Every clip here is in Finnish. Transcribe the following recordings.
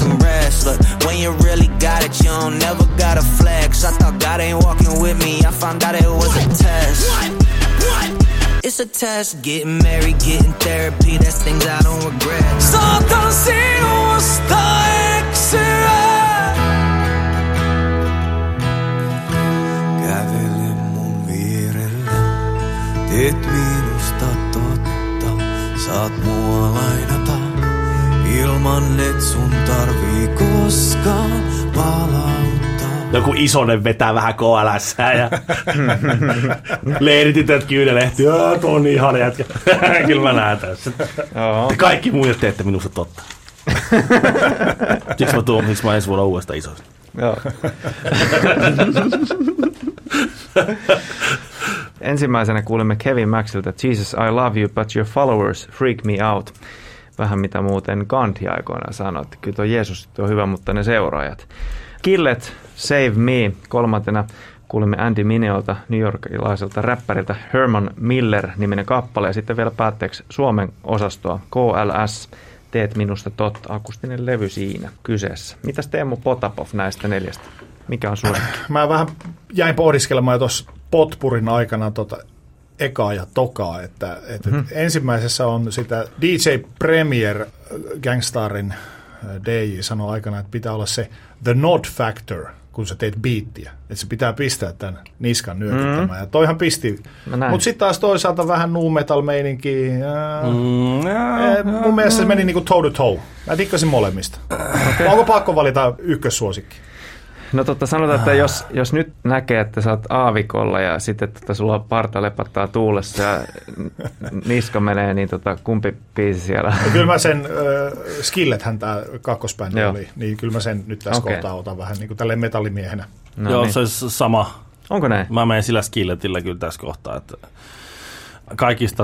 some rest. Look, when you really got it, you don't never gotta flex. I thought God ain't walking with me, I found out it was a test. What? It's a test, getting married, getting therapy, that's things I don't regret. Saatan sinusta eksyä. Kävele mun vierellä, teet minusta totta. Saat mua lainata, ilman et sun tarvii koskaan palauttaa. Joku isonen vetää vähän KLS:ää ja leiritytöt kyynelehti. Tuo on niin ihana jätkä. Kyllä mä näen tässä. Te kaikki muut teette minusta totta. Siksi mä ensi vuonna uudestaan isosti. Joo. Ensimmäisenä kuulimme Kevin Maxilta Jesus I love you but your followers freak me out. Vähän mitä muuten Gandhi aikoinaan sanoi, että kyllä tuo Jeesus on hyvä, mutta ne seuraajat. Killet, Save Me. Kolmantena kuulimme Andy Mineolta, newyorkilaiselta räppäriltä Herman Miller-niminen kappale. Ja sitten vielä päätteeksi Suomen osastoa KLS, Teet minusta totta. Akustinen levy siinä kyseessä. Mitäs Teemu Potapov näistä neljästä? Mikä on suosikki? Mä vähän jäin pohdiskelemaan jo tuossa Potpurin aikana ekaa ja tokaa, että ensimmäisessä on sitä DJ Premier Gangstarin DJ sanoi aikana, että pitää olla se the nod factor, kun sä teet biittiä. Että se pitää pistää tämän niskan nyökyttämään. Ja toihan pisti. Mutta sitten taas toisaalta vähän nu metal meininkiä. Mun mielestä se meni niinku toe to toe. Mä tikkasin molemmista. Onko pakko valita ykkössuosikki? No sanotaan, että jos nyt näkee, että sä oot aavikolla ja sitten sulla parta lepattaa tuulessa ja niska menee, niin kumpi biisi siellä? No, kyllä mä sen, Skillethän tää kakkosbändi oli, niin kyllä mä sen nyt tässä kohtaa otan vähän niin kuin tälleen metallimiehenä. No, joo, niin. Se on sama. Onko näin? Mä menen sillä Skilletillä kyllä tässä kohtaa, että kaikista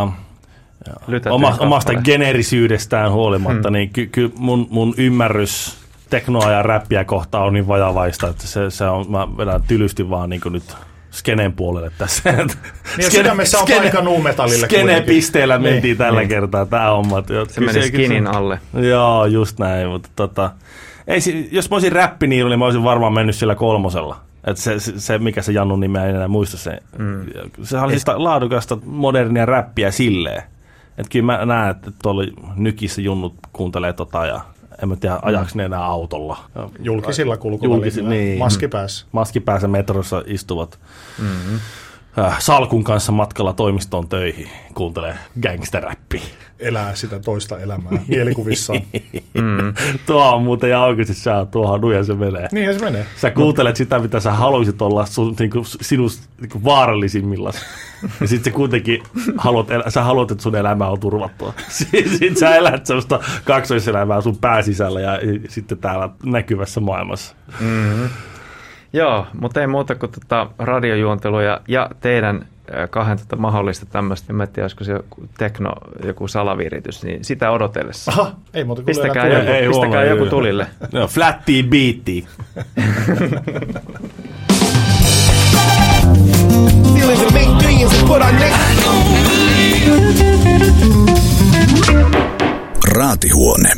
omasta geneerisyydestään huolimatta, niin kyllä mun ymmärrys teknoa ja räppiä kohtaa on niin vajavaista, että se on, mä vedän tylysti vaan niin kuin nyt skenen puolelle tässä. Niin sydämessä on paikka nu-metallille. Skene-pisteellä mentiin tällä kertaa tämä homma. Se meni skinin alle. Joo, just näin, mutta jos mä olisin räppiniilu, niin mä olisin varmaan mennyt sillä 3. Että se mikä se Jannun nimeä, ei enää muista se. Se oli siis laadukasta modernia räppiä silleen. Että kyllä mä näen, että tuolla Nykissä junnut kuuntelee ja en mä tiedä, ajaks ne enää autolla. Julkisilla kulkuvälineillä, niin, maskipäässä metrossa istuvat salkun kanssa matkalla toimistoon töihin, kuuntelee gangsteräppiä. Elää sitä toista elämää mielikuvissaan. Tuo on muuten ihan oikeasti tuohon nuja se menee. Niinhän se menee. Sä kuuntelet sitä, mitä sä haluaisit olla sinun vaarallisimmillaan. Ja sit sä kuitenkin haluat, että sun elämä on turvattua. Sitten sä elät sellaista kaksoiselämää sun pääsisällä ja sitten täällä näkyvässä maailmassa. Joo, mutta ei muuta kuin radiojuonteluja ja teidän kahden mahdollista tämmöistä, en tiedä, olisiko se joku salaviritys, niin sitä odotellessa. Aha, ei muuta kuin pistäkää joku tulille. No, flattia beattia. Raatihuone.